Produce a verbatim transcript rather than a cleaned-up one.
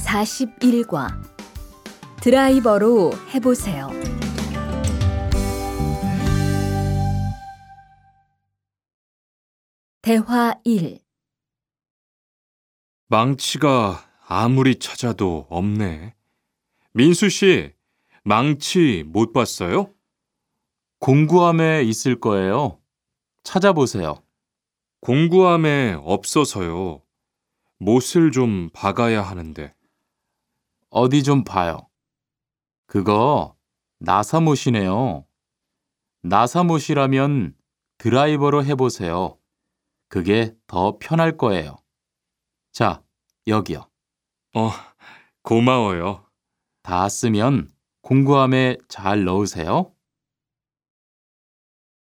사십일 과 드라이버로 해보세요. 대화 일. 망치가 아무리 찾아도 없네. 민수 씨, 망치 못 봤어요? 공구함에 있을 거예요. 찾아보세요. 공구함에 없어서요. 못을 좀 박아야 하는데. 어디 좀 봐요. 그거 나사못이네요. 나사못이라면 드라이버로 해보세요. 그게 더 편할 거예요. 자, 여기요. 어, 고마워요. 다 쓰면 공구함에 잘 넣으세요.